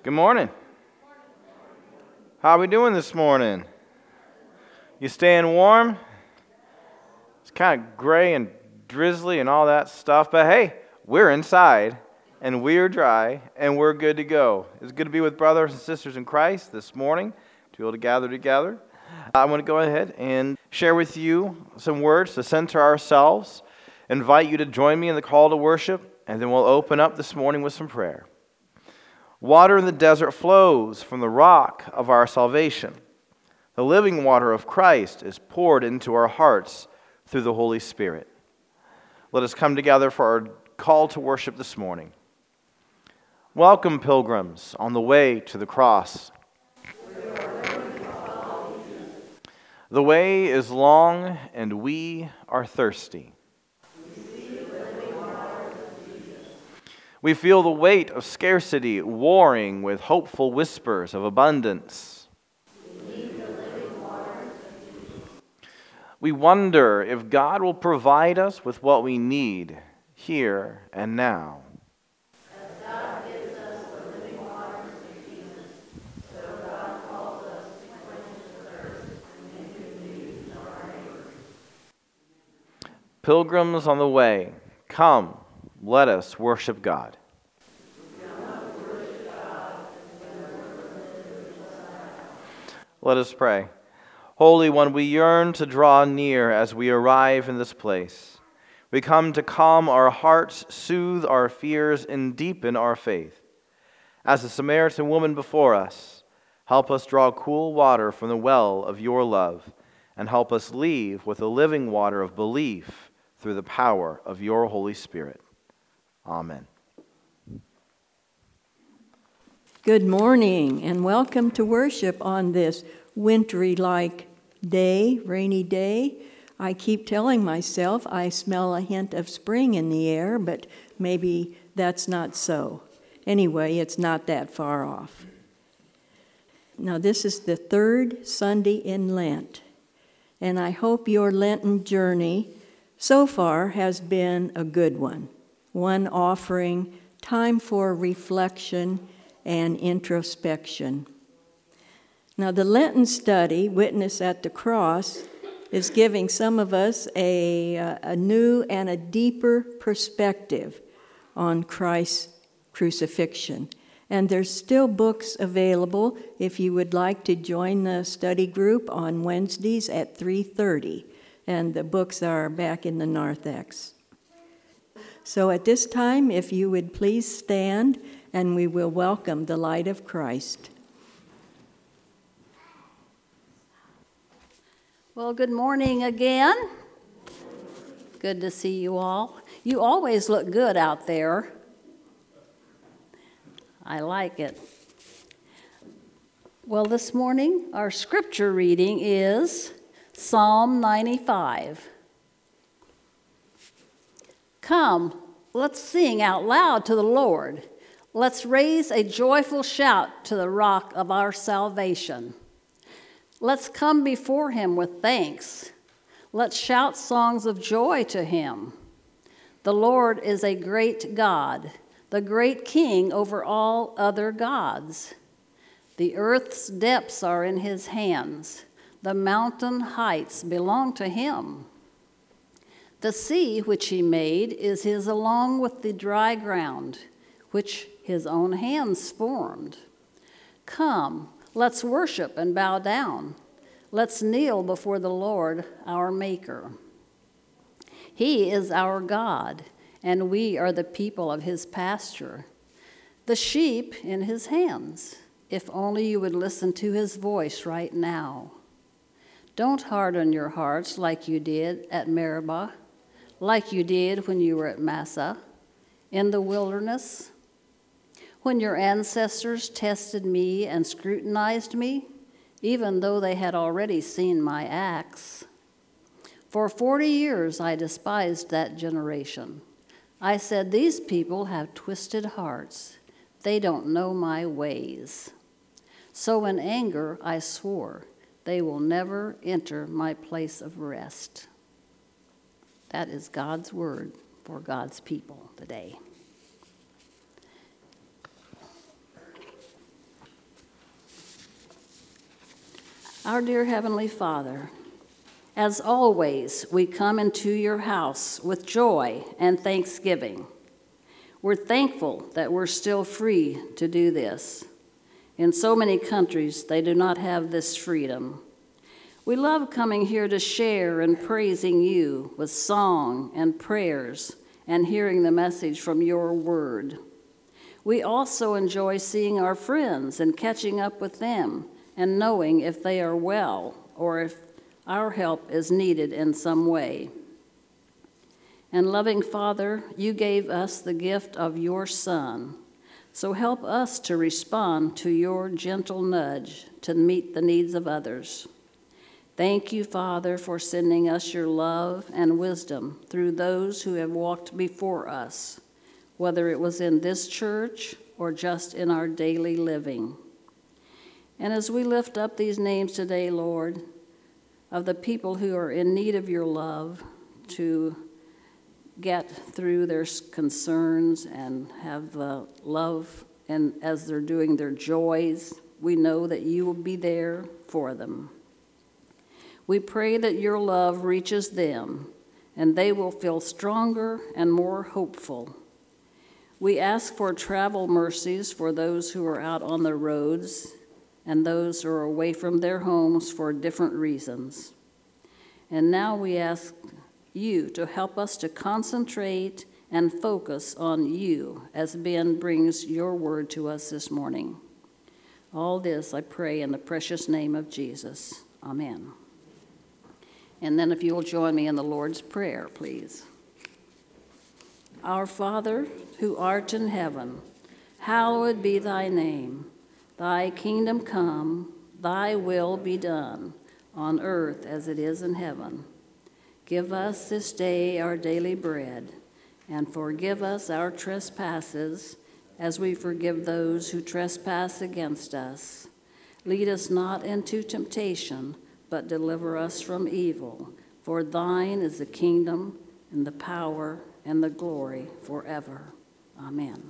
Good morning. How are we doing this morning? You staying warm? It's kind of gray and drizzly and all that stuff, but hey, we're inside and we're dry and we're good to go. It's good to be with brothers and sisters in Christ this morning, to be able to gather together. I want to go ahead and share with you some words to center ourselves, invite you to join me in the call to worship, and then we'll open up this morning with some prayer. Water in the desert flows from the rock of our salvation. The living water of Christ is poured into our hearts through the Holy Spirit. Let us come together for our call to worship this morning. Welcome, pilgrims, on the way to the cross. The way is long and we are thirsty. We feel the weight of scarcity warring with hopeful whispers of abundance. We wonder if God will provide us with what we need here and now. As God gives us the living waters of Jesus, so God calls us to quench the thirst and make good news of our neighbors. Pilgrims on the way, come. Let us worship God. Let us pray. Holy One, we yearn to draw near as we arrive in this place. We come to calm our hearts, soothe our fears, and deepen our faith. As the Samaritan woman before us, help us draw cool water from the well of your love, and help us leave with the living water of belief through the power of your Holy Spirit. Amen. Good morning and welcome to worship on this wintry-like day, rainy day. I keep telling myself I smell a hint of spring in the air, but maybe that's not so. Anyway, it's not that far off. Now, this is the third Sunday in Lent, and I hope your Lenten journey so far has been a good one offering time for reflection and introspection. Now, the Lenten study, Witness at the Cross, is giving some of us a new and a deeper perspective on Christ's crucifixion. And there's still books available if you would like to join the study group on Wednesdays at 3:30. And the books are back in the narthex. So at this time, if you would please stand, and we will welcome the light of Christ. Well, good morning again. Good to see you all. You always look good out there. I like it. Well, this morning, our scripture reading is Psalm 95. Come, let's sing out loud to the Lord. Let's raise a joyful shout to the rock of our salvation. Let's come before him with thanks. Let's shout songs of joy to him. The Lord is a great God, the great King over all other gods. The earth's depths are in his hands. The mountain heights belong to him. The sea which he made is his along with the dry ground, which his own hands formed. Come, let's worship and bow down. Let's kneel before the Lord, our Maker. He is our God, and we are the people of his pasture, the sheep in his hands. If only you would listen to his voice right now. Don't harden your hearts like you did at Meribah, like you did when you were at Massah, in the wilderness, when your ancestors tested me and scrutinized me, even though they had already seen my acts. For 40 years I despised that generation. I said, these people have twisted hearts. They don't know my ways. So in anger I swore, they will never enter my place of rest. That is God's word for God's people today. Our dear Heavenly Father, as always, we come into your house with joy and thanksgiving. We're thankful that we're still free to do this. In so many countries, they do not have this freedom. We love coming here to share and praising you with song and prayers and hearing the message from your word. We also enjoy seeing our friends and catching up with them and knowing if they are well or if our help is needed in some way. And loving Father, you gave us the gift of your Son, so help us to respond to your gentle nudge to meet the needs of others. Thank you, Father, for sending us your love and wisdom through those who have walked before us, whether it was in this church or just in our daily living. And as we lift up these names today, Lord, of the people who are in need of your love to get through their concerns and have love, and as they're doing their joys, we know that you will be there for them. We pray that your love reaches them and they will feel stronger and more hopeful. We ask for travel mercies for those who are out on the roads and those who are away from their homes for different reasons. And now we ask you to help us to concentrate and focus on you as Ben brings your word to us this morning. All this I pray in the precious name of Jesus. Amen. And then if you will join me in the Lord's Prayer, please. Our Father, who art in heaven, hallowed be thy name. Thy kingdom come, thy will be done, on earth as it is in heaven. Give us this day our daily bread, and forgive us our trespasses, as we forgive those who trespass against us. Lead us not into temptation, but deliver us from evil. For thine is the kingdom, and the power, and the glory forever. Amen.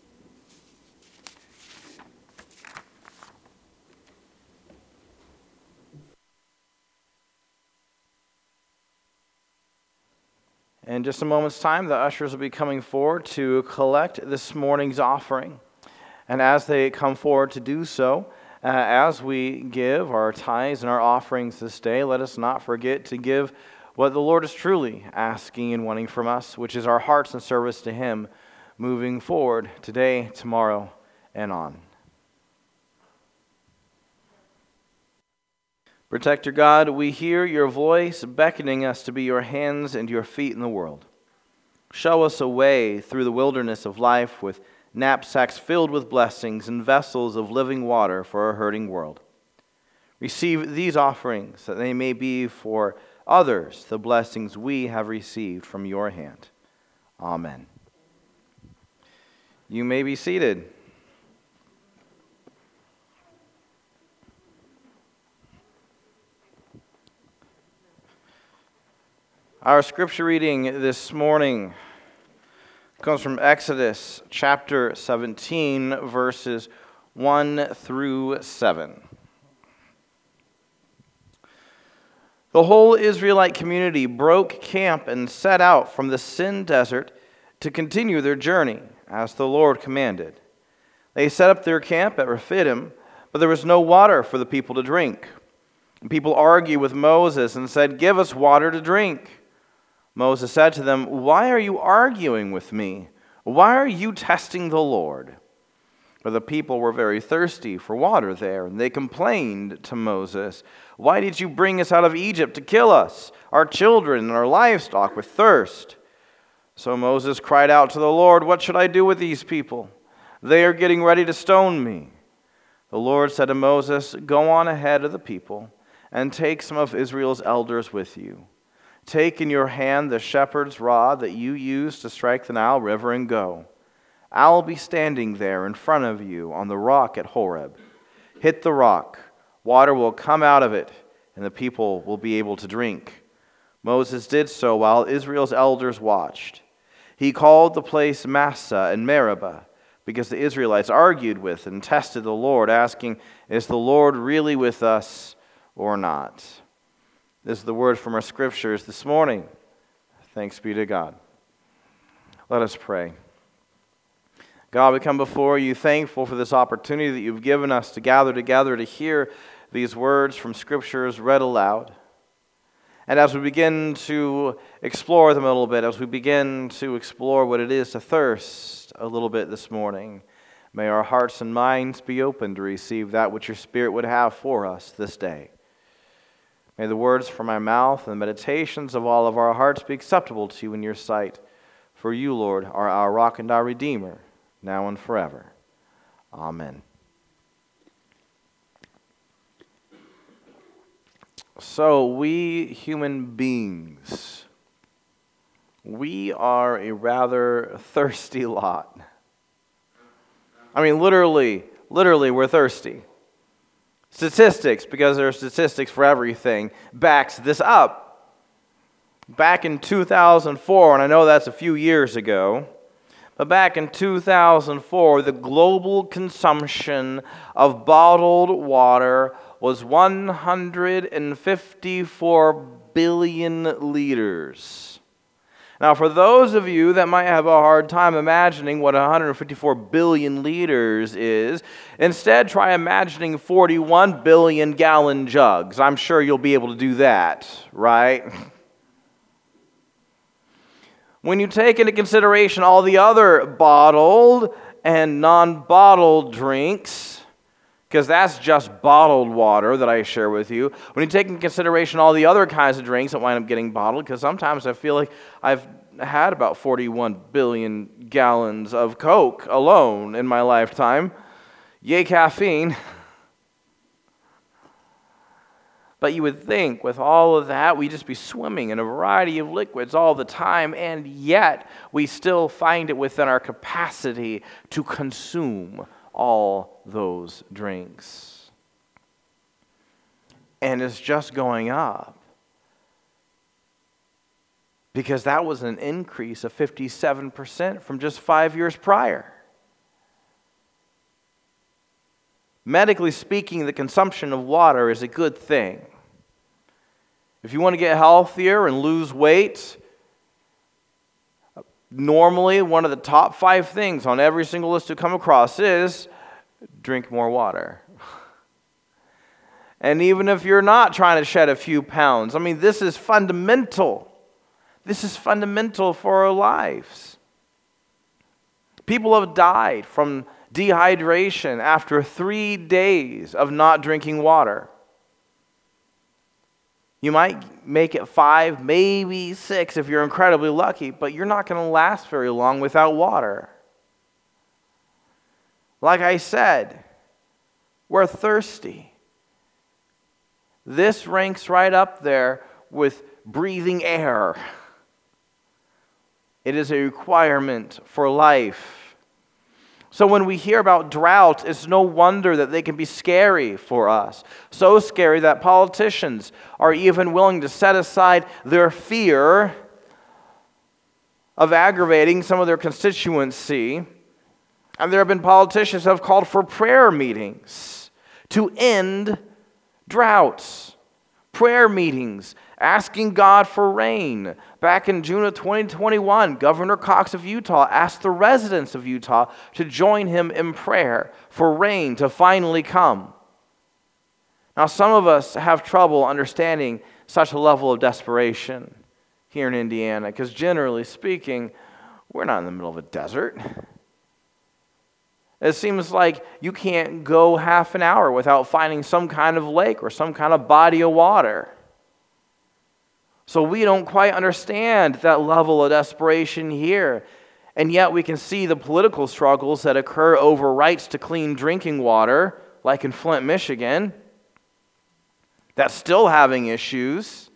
In just a moment's time, the ushers will be coming forward to collect this morning's offering. And as they come forward to do so, as we give our tithes and our offerings this day, let us not forget to give what the Lord is truly asking and wanting from us, which is our hearts in service to Him moving forward today, tomorrow, and on. Protector God, we hear your voice beckoning us to be your hands and your feet in the world. Show us a way through the wilderness of life with knapsacks filled with blessings and vessels of living water for a hurting world. Receive these offerings that they may be for others the blessings we have received from your hand. Amen. You may be seated. Our scripture reading this morning comes from Exodus chapter 17, verses 1 through 7. The whole Israelite community broke camp and set out from the Sin desert to continue their journey, as the Lord commanded. They set up their camp at Rephidim, but there was no water for the people to drink. And people argued with Moses and said, "Give us water to drink." Moses said to them, "Why are you arguing with me? Why are you testing the Lord?" For the people were very thirsty for water there, and they complained to Moses, "Why did you bring us out of Egypt to kill us, our children, and our livestock with thirst?" So Moses cried out to the Lord, "What should I do with these people? They are getting ready to stone me." The Lord said to Moses, "Go on ahead of the people, and take some of Israel's elders with you. Take in your hand the shepherd's rod that you used to strike the Nile River and go. I'll be standing there in front of you on the rock at Horeb. Hit the rock, water will come out of it, and the people will be able to drink." Moses did so while Israel's elders watched. He called the place Massah and Meribah, because the Israelites argued with and tested the Lord, asking, "Is the Lord really with us, or not. This is the word from our scriptures this morning. Thanks be to God. Let us pray. God, we come before you thankful for this opportunity that you've given us to gather together to hear these words from scriptures read aloud. And as we begin to explore them a little bit, as we begin to explore what it is to thirst a little bit this morning, may our hearts and minds be open to receive that which your Spirit would have for us this day. May the words from my mouth and the meditations of all of our hearts be acceptable to you in your sight. For you, Lord, are our rock and our Redeemer, now and forever. Amen. So, we human beings, we are a rather thirsty lot. I mean, literally, we're thirsty. Statistics, because there are statistics for everything, backs this up. Back in 2004, and I know that's a few years ago, but back in 2004, the global consumption of bottled water was 154 billion liters. Now, for those of you that might have a hard time imagining what 154 billion liters is, instead try imagining 41 billion gallon jugs. I'm sure you'll be able to do that, right? When you take into consideration all the other bottled and non-bottled drinks, because that's just bottled water that I share with you. When you take into consideration all the other kinds of drinks that wind up getting bottled, because sometimes I feel like I've had about 41 billion gallons of Coke alone in my lifetime. Yay, caffeine. But you would think with all of that, we'd just be swimming in a variety of liquids all the time, and yet we still find it within our capacity to consume all those drinks. And it's just going up. Because that was an increase of 57% from just 5 years prior. Medically speaking, the consumption of water is a good thing. If you want to get healthier and lose weight, normally one of the top 5 things on every single list you come across is drink more water. And even if you're not trying to shed a few pounds, I mean, this is fundamental. This is fundamental for our lives. People have died from dehydration after 3 days of not drinking water. You might make it 5, maybe 6 if you're incredibly lucky, but you're not going to last very long without water. Like I said, we're thirsty. This ranks right up there with breathing air. It is a requirement for life. So when we hear about drought, it's no wonder that they can be scary for us. So scary that politicians are even willing to set aside their fear of aggravating some of their constituency. And there have been politicians who have called for prayer meetings to end droughts. Prayer meetings asking God for rain. Back in June of 2021, Governor Cox of Utah asked the residents of Utah to join him in prayer for rain to finally come. Now, some of us have trouble understanding such a level of desperation here in Indiana, because generally speaking, we're not in the middle of a desert. It seems like you can't go half an hour without finding some kind of lake or some kind of body of water. So we don't quite understand that level of desperation here. And yet we can see the political struggles that occur over rights to clean drinking water, like in Flint, Michigan, that's still having issues.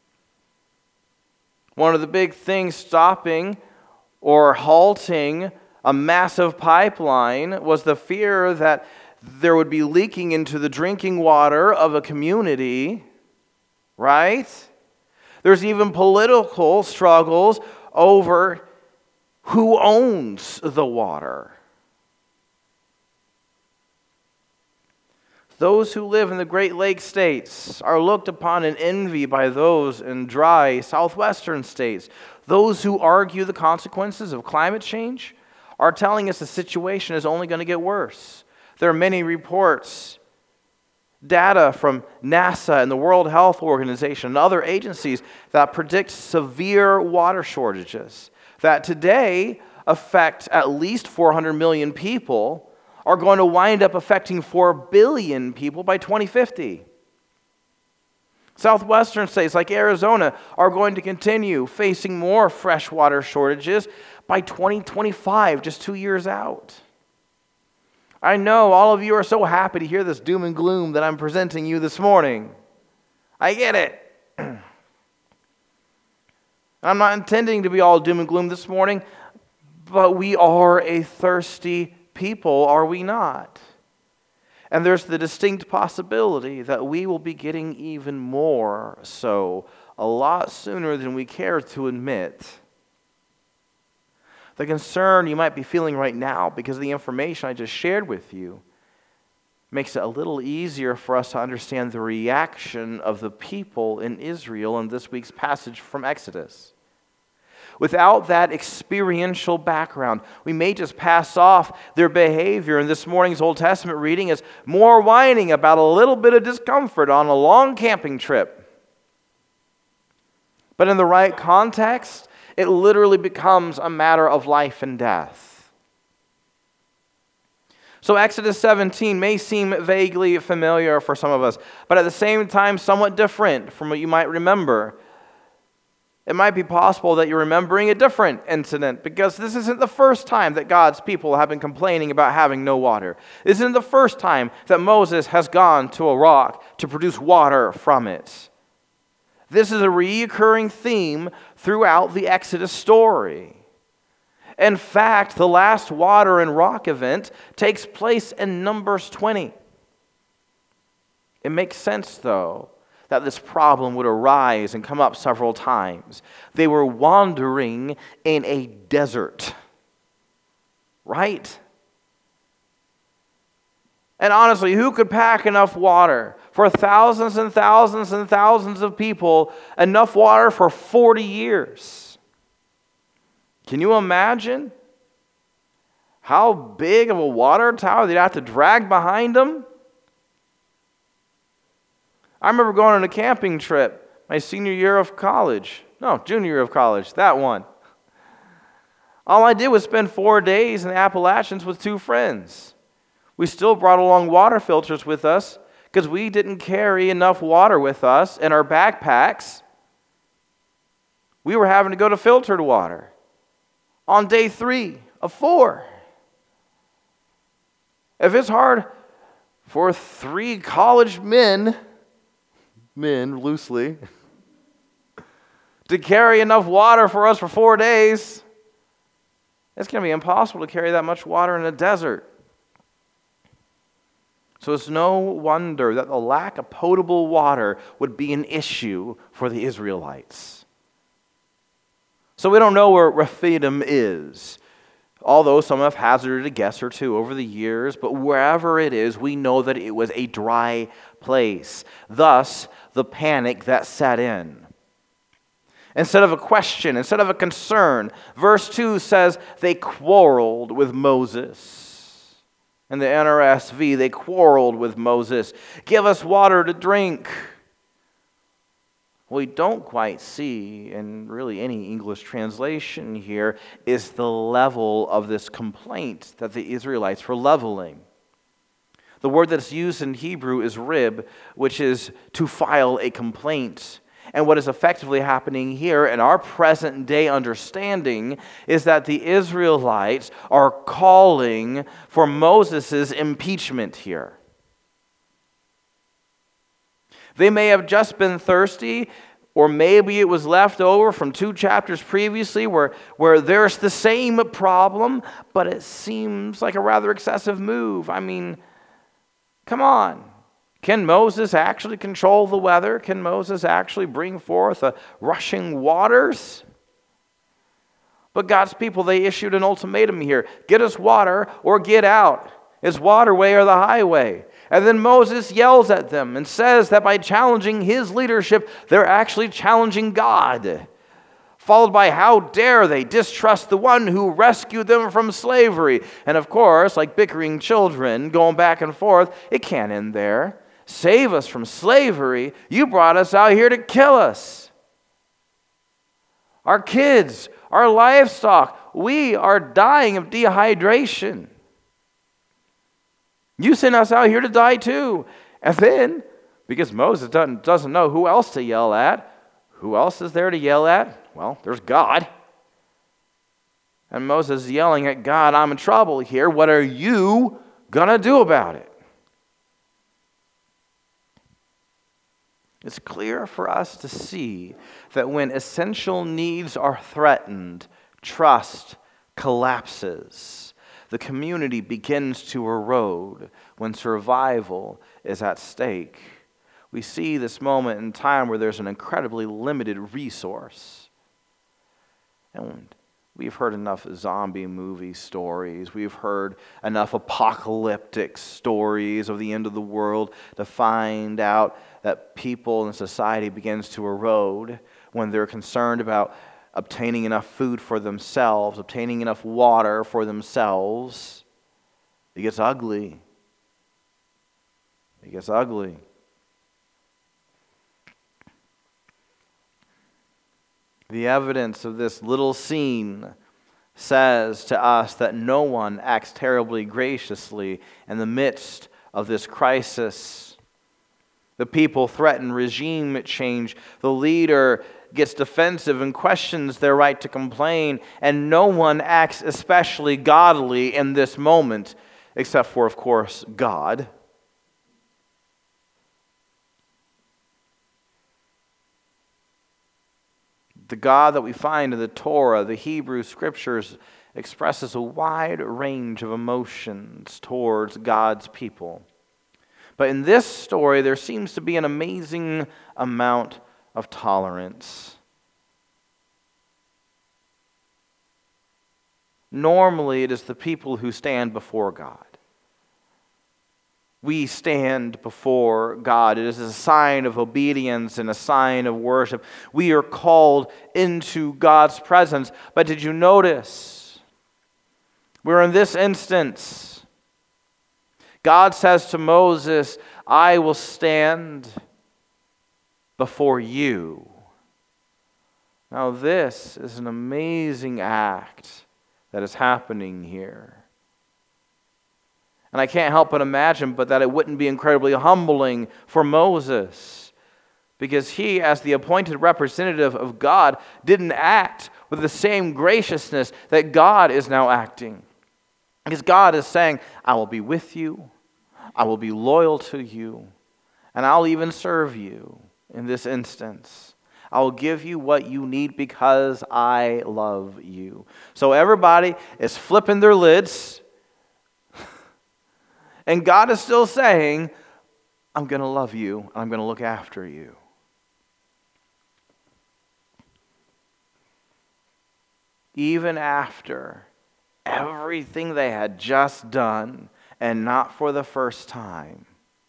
One of the big things stopping or halting a massive pipeline was the fear that there would be leaking into the drinking water of a community, right? There's even political struggles over who owns the water. Those who live in the Great Lakes states are looked upon in envy by those in dry southwestern states. Those who argue the consequences of climate change are telling us the situation is only going to get worse. There are many reports, data from NASA and the World Health Organization and other agencies that predict severe water shortages that today affect at least 400 million people, are going to wind up affecting 4 billion people by 2050. Southwestern states like Arizona are going to continue facing more freshwater shortages by 2025, just 2 years out. I know all of you are so happy to hear this doom and gloom that I'm presenting you this morning. I get it. I'm not intending to be all doom and gloom this morning, but we are a thirsty people, are we not? And there's the distinct possibility that we will be getting even more so a lot sooner than we care to admit. The concern you might be feeling right now because of the information I just shared with you makes it a little easier for us to understand the reaction of the people in Israel in this week's passage from Exodus. Without that experiential background, we may just pass off their behavior in this morning's Old Testament reading as more whining about a little bit of discomfort on a long camping trip. But in the right context, it literally becomes a matter of life and death. So Exodus 17 may seem vaguely familiar for some of us, but at the same time somewhat different from what you might remember. It might be possible that you're remembering a different incident because this isn't the first time that God's people have been complaining about having no water. This isn't the first time that Moses has gone to a rock to produce water from it. This is a recurring theme throughout the Exodus story. In fact, the last water and rock event takes place in Numbers 20. It makes sense, though, that this problem would arise and come up several times. They were wandering in a desert, right? And honestly, who could pack enough water for thousands and thousands and thousands of people, enough water for 40 years? Can you imagine how big of a water tower they'd have to drag behind them? I remember going on a camping trip my junior year of college, that one. All I did was spend 4 days in the Appalachians with 2 friends. We still brought along water filters with us because we didn't carry enough water with us in our backpacks. We were having to go to filtered water on day 3 of 4. If it's hard for 3 college men loosely, to carry enough water for us for 4 days, it's going to be impossible to carry that much water in a desert. So it's no wonder that the lack of potable water would be an issue for the Israelites. So we don't know where Rephidim is, although some have hazarded a guess or two over the years, but wherever it is, we know that it was a dry place. Thus, the panic that set in. Instead of a question, instead of a concern, verse 2 says they quarreled with Moses. In the NRSV, they quarreled with Moses. Give us water to drink. What we don't quite see in really any English translation here is the level of this complaint that the Israelites were leveling. The word that's used in Hebrew is rib, which is to file a complaint. And what is effectively happening here in our present day understanding is that the Israelites are calling for Moses' impeachment here. They may have just been thirsty, or maybe it was left over from 2 chapters previously where there's the same problem, but it seems like a rather excessive move. I mean, come on. Can Moses actually control the weather? Can Moses actually bring forth rushing waters? But God's people, they issued an ultimatum here. Get us water or get out. Is waterway or the highway? And then Moses yells at them and says that by challenging his leadership, they're actually challenging God. Followed by, how dare they distrust the one who rescued them from slavery? And of course, like bickering children going back and forth, it can't end there. Save us from slavery. You brought us out here to kill us. Our kids, our livestock, we are dying of dehydration. You sent us out here to die too. And then, because Moses doesn't know who else to yell at, who else is there to yell at? Well, there's God. And Moses is yelling at God, I'm in trouble here. What are you going to do about it? It's clear for us to see that when essential needs are threatened, trust collapses. The community begins to erode when survival is at stake. We see this moment in time where there's an incredibly limited resource. And we've heard enough zombie movie stories. We've heard enough apocalyptic stories of the end of the world to find out that people and society begins to erode when they're concerned about obtaining enough food for themselves, obtaining enough water for themselves. It gets ugly. It gets ugly. The evidence of this little scene says to us that no one acts terribly graciously in the midst of this crisis. The people threaten regime change. The leader gets defensive and questions their right to complain, and no one acts especially godly in this moment, except for, of course, God. The God that we find in the Torah, the Hebrew Scriptures, expresses a wide range of emotions towards God's people. But in this story, there seems to be an amazing amount of tolerance. Normally, it is the people who stand before God. We stand before God. It is a sign of obedience and a sign of worship. We are called into God's presence. But did you notice? We're in this instance. God says to Moses, I will stand before you. Now this is an amazing act that is happening here. And I can't help but imagine but that it wouldn't be incredibly humbling for Moses, because he, as the appointed representative of God, didn't act with the same graciousness that God is now acting. Because God is saying, I will be with you, I will be loyal to you, and I'll even serve you in this instance. I will give you what you need because I love you. So everybody is flipping their lids. And God is still saying, I'm going to love you, and I'm going to look after you. Even after everything they had just done, and not for the first time.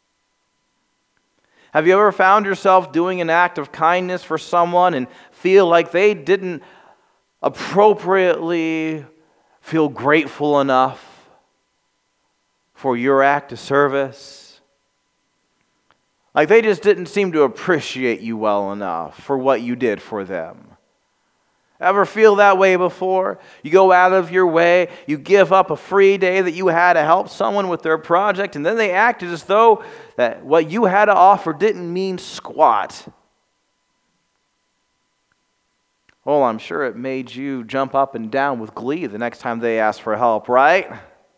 Have you ever found yourself doing an act of kindness for someone and feel like they didn't appropriately feel grateful enough for your act of service? Like they just didn't seem to appreciate you well enough for what you did for them. Ever feel that way before? You go out of your way, you give up a free day that you had to help someone with their project, and then they acted as though that what you had to offer didn't mean squat. Well, I'm sure it made you jump up and down with glee the next time they asked for help, right?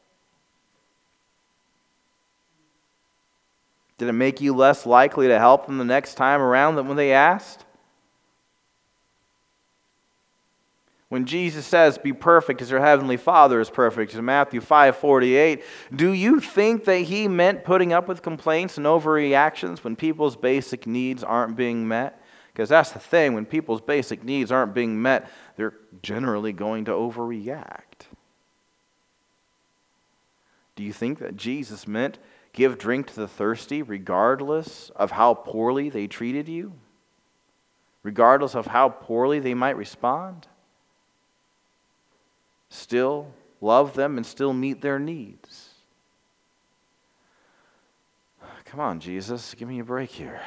Did it make you less likely to help them the next time around than when they asked? When Jesus says, be perfect as your heavenly Father is perfect, in Matthew 5:48, do you think that he meant putting up with complaints and overreactions when people's basic needs aren't being met? Because that's the thing, when people's basic needs aren't being met, they're generally going to overreact. Do you think that Jesus meant give drink to the thirsty regardless of how poorly they treated you? Regardless of how poorly they might respond? Still love them and still meet their needs. Come on, Jesus, give me a break here.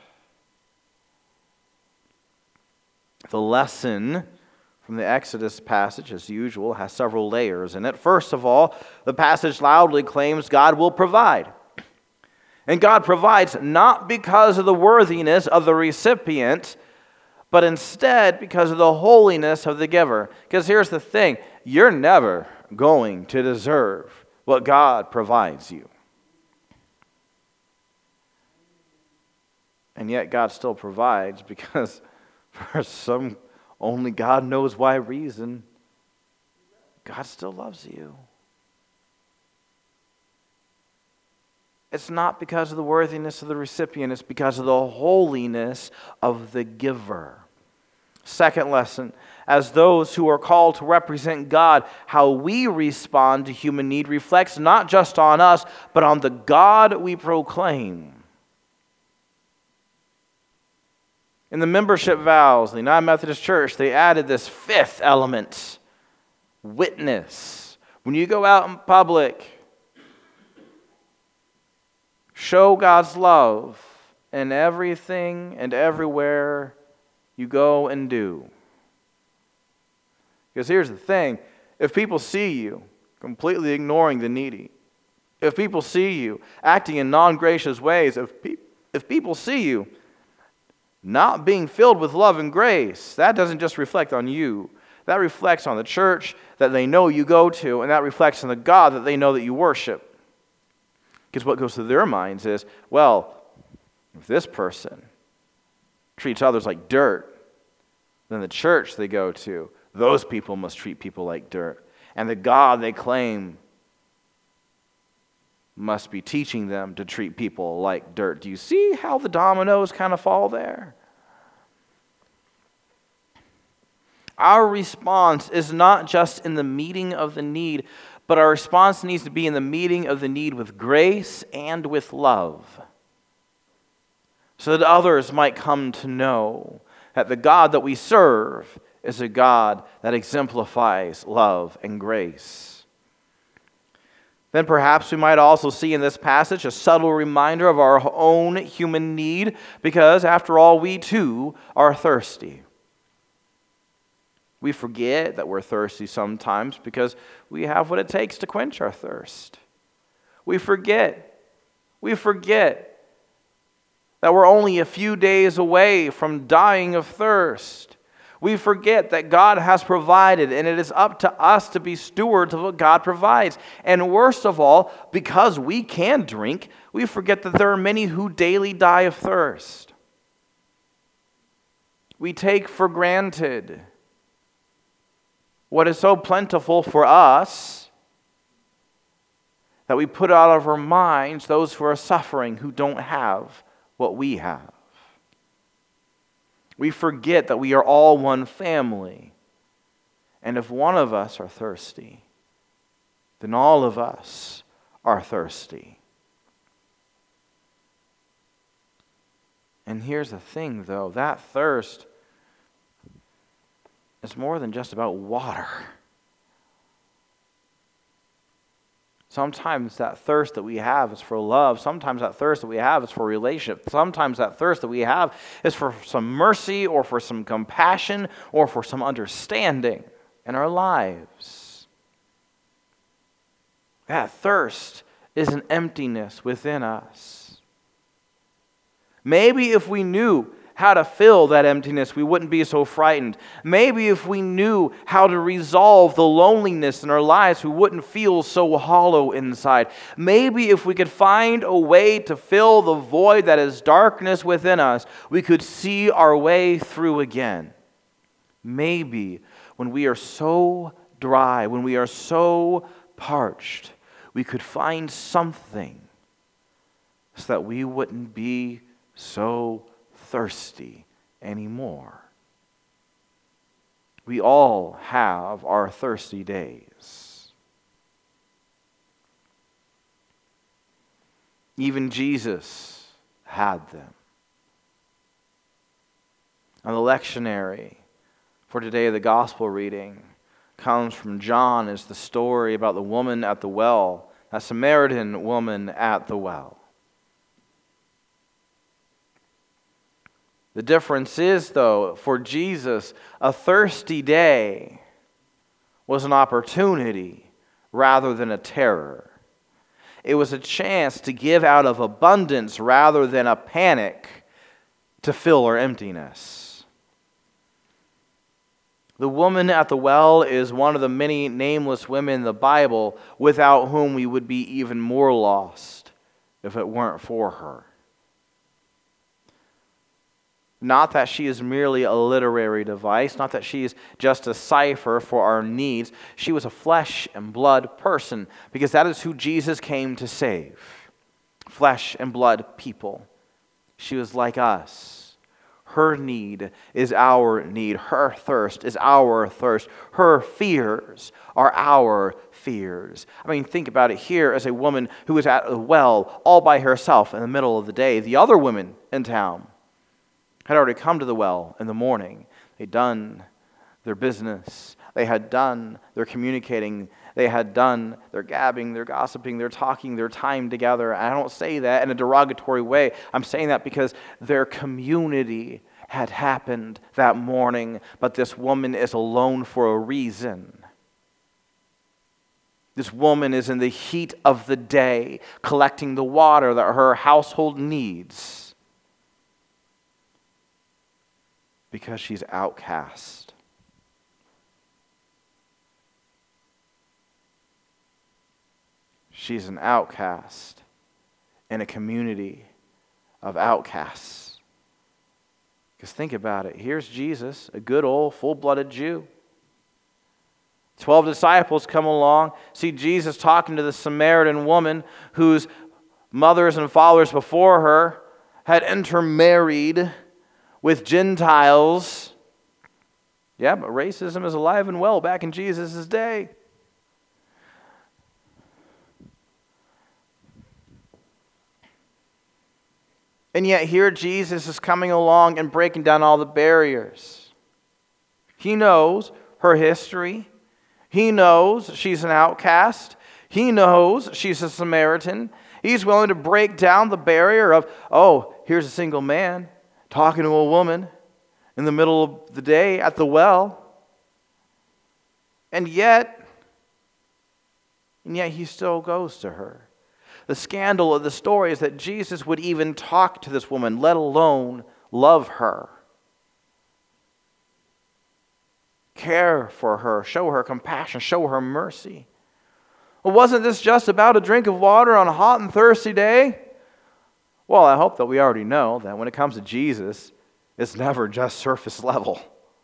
The lesson from the Exodus passage, as usual, has several layers in it. First of all, the passage loudly claims God will provide. And God provides not because of the worthiness of the recipient, but instead because of the holiness of the giver. Because here's the thing, you're never going to deserve what God provides you. And yet God still provides because for some only God knows why reason, God still loves you. It's not because of the worthiness of the recipient, it's because of the holiness of the giver. Second lesson, as those who are called to represent God, how we respond to human need reflects not just on us, but on the God we proclaim. In the membership vows, the United Methodist Church, they added this fifth element, witness. When you go out in public, show God's love in everything and everywhere you go and do. Because here's the thing, if people see you completely ignoring the needy, if people see you acting in non-gracious ways, if people see you not being filled with love and grace, that doesn't just reflect on you. That reflects on the church that they know you go to, and that reflects on the God that they know that you worship. Because what goes through their minds is, well, if this person treats others like dirt, then the church they go to, those people must treat people like dirt. And the God they claim must be teaching them to treat people like dirt. Do you see how the dominoes kind of fall there? Our response is not just in the meeting of the need, but our response needs to be in the meeting of the need with grace and with love, so that others might come to know that the God that we serve is a God that exemplifies love and grace. Then perhaps we might also see in this passage a subtle reminder of our own human need, because after all, we too are thirsty. We forget that we're thirsty sometimes because we have what it takes to quench our thirst. We forget that we're only a few days away from dying of thirst. We forget that God has provided, and it is up to us to be stewards of what God provides. And worst of all, because we can drink, we forget that there are many who daily die of thirst. We take for granted what is so plentiful for us that we put out of our minds those who are suffering, who don't have what we have. We forget that we are all one family. And if one of us are thirsty, then all of us are thirsty. And here's the thing, though, that thirst is more than just about water. Sometimes that thirst that we have is for love. Sometimes that thirst that we have is for relationship. Sometimes that thirst that we have is for some mercy or for some compassion or for some understanding in our lives. That thirst is an emptiness within us. Maybe if we knew how to fill that emptiness, we wouldn't be so frightened. Maybe if we knew how to resolve the loneliness in our lives, we wouldn't feel so hollow inside. Maybe if we could find a way to fill the void that is darkness within us, we could see our way through again. Maybe when we are so dry, when we are so parched, we could find something so that we wouldn't be so thirsty anymore. We all have our thirsty days. Even Jesus had them. And the lectionary for today, the gospel reading, comes from John. Is the story about the woman at the well, a Samaritan woman at the well. The difference is, though, for Jesus, a thirsty day was an opportunity rather than a terror. It was a chance to give out of abundance rather than a panic to fill our emptiness. The woman at the well is one of the many nameless women in the Bible without whom we would be even more lost if it weren't for her. Not that she is merely a literary device, not that she is just a cipher for our needs. She was a flesh and blood person, because that is who Jesus came to save. Flesh and blood people. She was like us. Her need is our need. Her thirst is our thirst. Her fears are our fears. I mean, think about it here as a woman who is at a well all by herself in the middle of the day. The other women in town had already come to the well in the morning. They'd done their business. They had done their communicating. They had done their gabbing, their gossiping, their talking, their time together. And I don't say that in a derogatory way. I'm saying that because their community had happened that morning. But this woman is alone for a reason. This woman is in the heat of the day, collecting the water that her household needs. Because she's outcast. She's an outcast in a community of outcasts. Because think about it. Here's Jesus, a good old full-blooded Jew. 12 disciples come along, see Jesus talking to the Samaritan woman whose mothers and fathers before her had intermarried with Gentiles. Yeah, but racism is alive and well back in Jesus' day. And yet here Jesus is coming along and breaking down all the barriers. He knows her history. He knows she's an outcast. He knows she's a Samaritan. He's willing to break down the barrier of, oh, here's a single man talking to a woman in the middle of the day at the well. And yet he still goes to her. The scandal of the story is that Jesus would even talk to this woman, let alone love her, care for her, show her compassion, show her mercy. Well, wasn't this just about a drink of water on a hot and thirsty day? Well, I hope that we already know that when it comes to Jesus, it's never just surface level.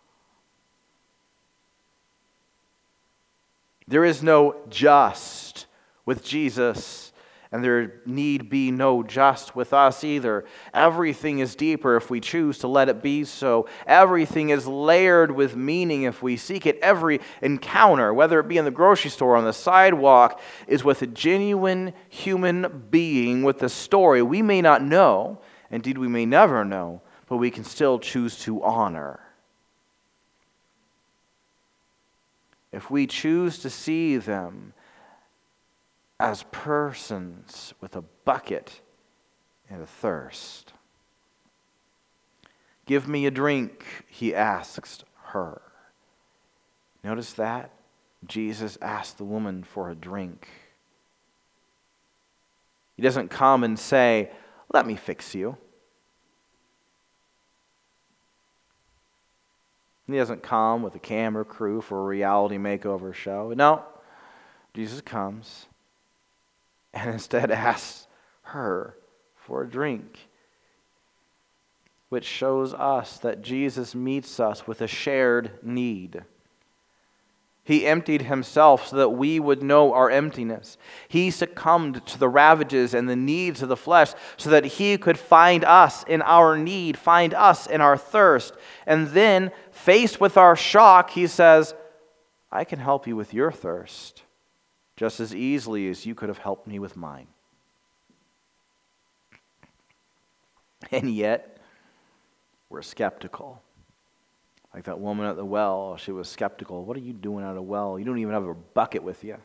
There is no just with Jesus, and there need be no just with us either. Everything is deeper if we choose to let it be so. Everything is layered with meaning if we seek it. Every encounter, whether it be in the grocery store or on the sidewalk, is with a genuine human being with a story we may not know, indeed we may never know, but we can still choose to honor. If we choose to see them as persons with a bucket and a thirst. Give me a drink, he asks her. Notice that? Jesus asked the woman for a drink. He doesn't come and say, let me fix you. He doesn't come with a camera crew for a reality makeover show. No, Jesus comes and instead asks her for a drink, which shows us that Jesus meets us with a shared need. He emptied himself so that we would know our emptiness. He succumbed to the ravages and the needs of the flesh so that he could find us in our need, find us in our thirst. And then, faced with our shock, he says, I can help you with your thirst just as easily as you could have helped me with mine. And yet, we're skeptical. Like that woman at the well, she was skeptical. What are you doing at a well? You don't even have a bucket with you.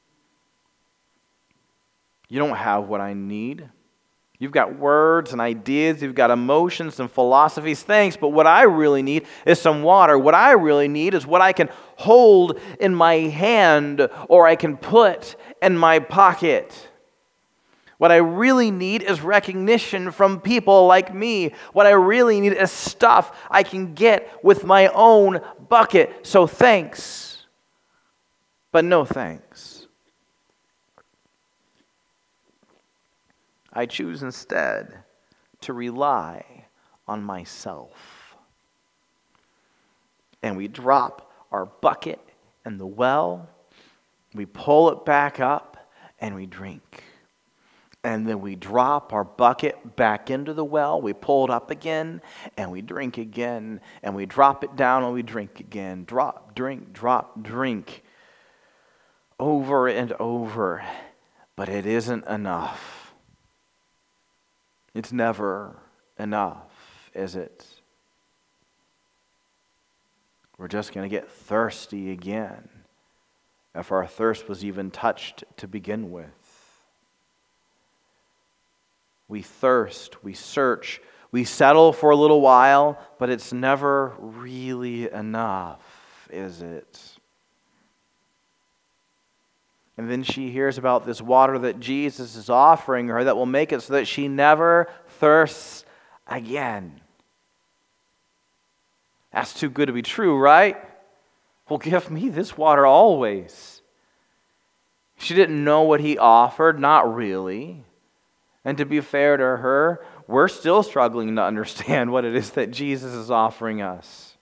You don't have what I need. You've got words and ideas. You've got emotions and philosophies. Thanks, but what I really need is some water. What I really need is what I can hold in my hand or I can put in my pocket. What I really need is recognition from people like me. What I really need is stuff I can get with my own bucket. So thanks, but no thanks. I choose instead to rely on myself. And we drop our bucket in the well, we pull it back up, and we drink. And then we drop our bucket back into the well, we pull it up again, and we drink again. And we drop it down and we drink again. Drop, drink. Over and over. But it isn't enough. It's never enough, is it? We're just going to get thirsty again, if our thirst was even touched to begin with. We thirst, we search, we settle for a little while, but it's never really enough, is it? And then she hears about this water that Jesus is offering her that will make it so that she never thirsts again. That's too good to be true, right? Well, give me this water always. She didn't know what he offered, not really. And to be fair to her, we're still struggling to understand what it is that Jesus is offering us.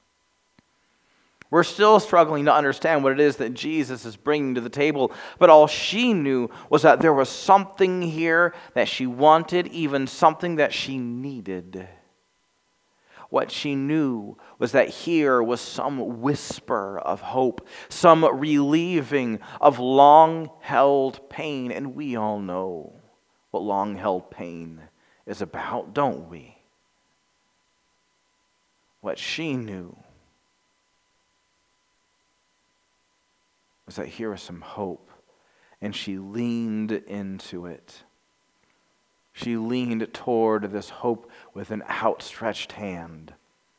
We're still struggling to understand what it is that Jesus is bringing to the table. But all she knew was that there was something here that she wanted, even something that she needed. What she knew was that here was some whisper of hope, some relieving of long-held pain. And we all know what long-held pain is about, don't we? What she knew was that here was some hope, and she leaned into it. She leaned toward this hope with an outstretched hand.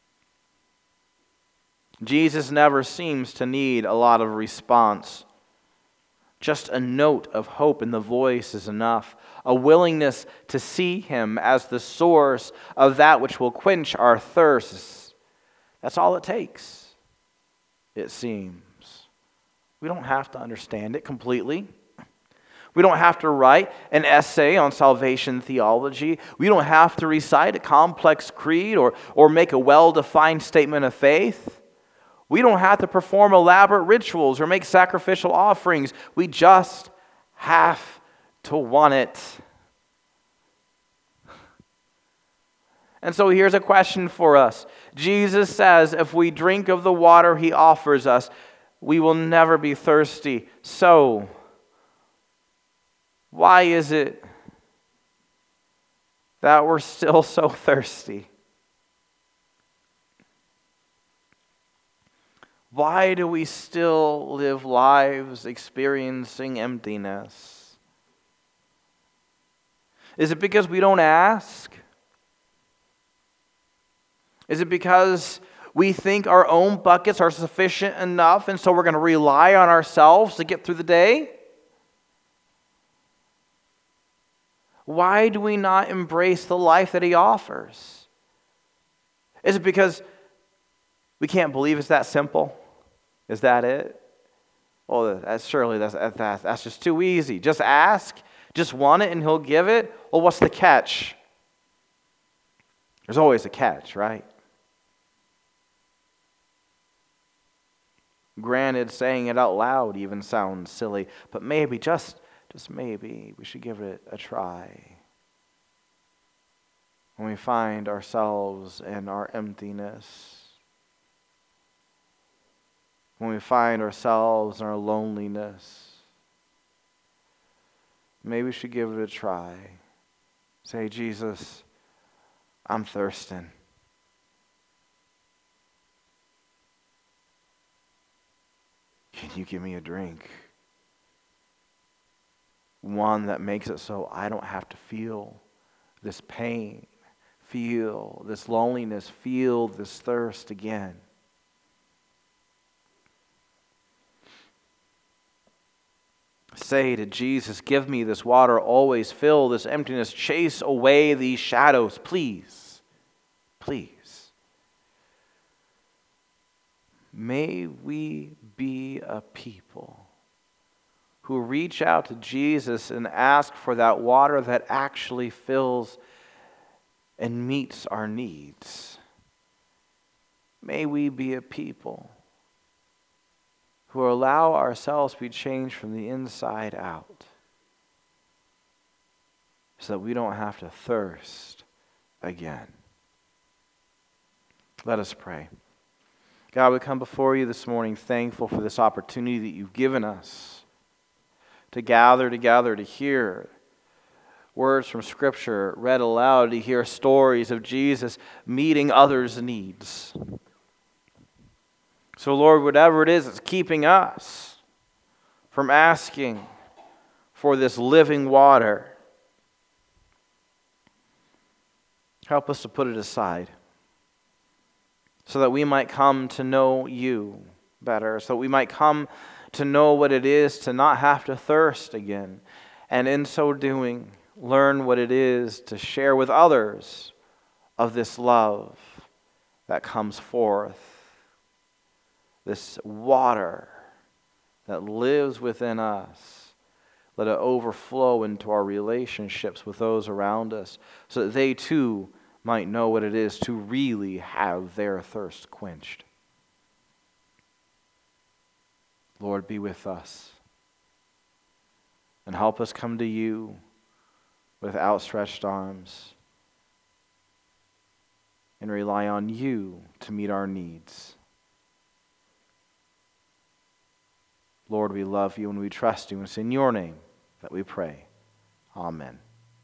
Jesus never seems to need a lot of response. Just a note of hope in the voice is enough. A willingness to see him as the source of that which will quench our thirsts. That's all it takes, it seems. We don't have to understand it completely. We don't have to write an essay on salvation theology. We don't have to recite a complex creed or make a well-defined statement of faith. We don't have to perform elaborate rituals or make sacrificial offerings. We just have to want it. And so here's a question for us. Jesus says if we drink of the water he offers us, we will never be thirsty. So, why is it that we're still so thirsty? Why do we still live lives experiencing emptiness? Is it because we don't ask? Is it because we think our own buckets are sufficient enough and so we're going to rely on ourselves to get through the day? Why do we not embrace the life that he offers? Is it because we can't believe it's that simple? Is that it? Oh, that's just too easy. Just ask, just want it and he'll give it. Well, what's the catch? There's always a catch, right? Granted, saying it out loud even sounds silly, but maybe, just maybe, we should give it a try. When we find ourselves in our emptiness, when we find ourselves in our loneliness, maybe we should give it a try. Say, Jesus, I'm thirsting. Can you give me a drink? One that makes it so I don't have to feel this pain, feel this loneliness, feel this thirst again. Say to Jesus, give me this water, always fill this emptiness, chase away these shadows, please, please. May we be a people who reach out to Jesus and ask for that water that actually fills and meets our needs. May we be a people who allow ourselves to be changed from the inside out so that we don't have to thirst again. Let us pray. God, we come before you this morning thankful for this opportunity that you've given us to gather together, to hear words from Scripture read aloud, to hear stories of Jesus meeting others' needs. So, Lord, whatever it is that's keeping us from asking for this living water, help us to put it aside so that we might come to know you better, so that we might come to know what it is to not have to thirst again, and in so doing, learn what it is to share with others of this love that comes forth. This water that lives within us, let it overflow into our relationships with those around us so that they too might know what it is to really have their thirst quenched. Lord, be with us and help us come to you with outstretched arms and rely on you to meet our needs. Lord, we love you and we trust you, and it's in your name that we pray. Amen.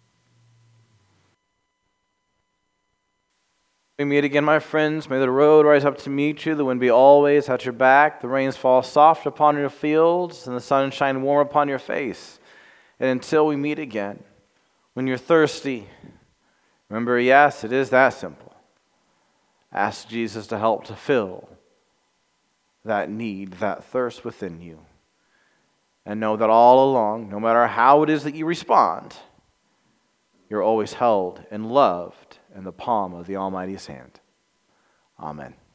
We meet again, my friends. May the road rise up to meet you, the wind be always at your back, the rains fall soft upon your fields, and the sun shine warm upon your face. And until we meet again, when you're thirsty, remember, yes, it is that simple. Ask Jesus to help to fill that need, that thirst within you. And know that all along, no matter how it is that you respond, you're always held and loved in the palm of the Almighty's hand. Amen.